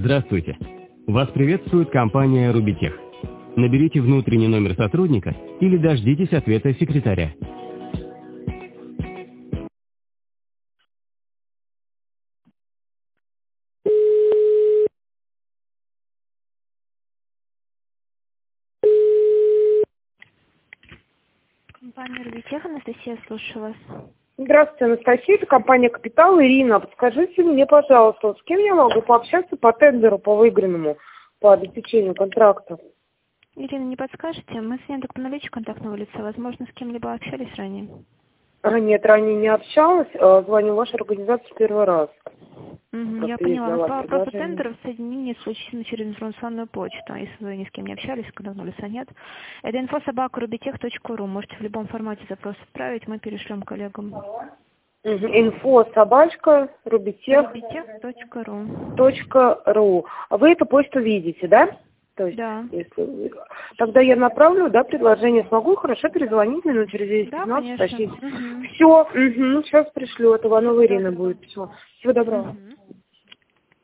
Здравствуйте. Вас приветствует компания «Рубитех». Наберите внутренний номер сотрудника или дождитесь ответа секретаря. Компания «Рубитех», Анастасия, слушаю вас. Здравствуйте, Анастасия, это компания «Капитал». Ирина, подскажите мне, пожалуйста, с кем я могу пообщаться по тендеру, по выигранному, по обеспечению контракта? Ирина, не подскажете? Мы с вами только по наличию контактного лица. Возможно, с кем-либо общались ранее? Нет, ранее не общалась, звоню в вашу организацию первый раз. Я поняла. По вопросу тендеров соединение случится через информационную почту. Если вы ни с кем не общались, контактного лица нет. Это info@rubitech.ru. Можете в любом формате запрос отправить, мы перешлем коллегам. info@rubitech.ru. Вы эту почту видите, да? То есть, да. Если... Тогда я направлю, да, предложение. Смогу хорошо перезвонить минут через 10-15, да, спросить. Все, сейчас пришлю. Это Иванова Ирина будет письмо. Всего доброго.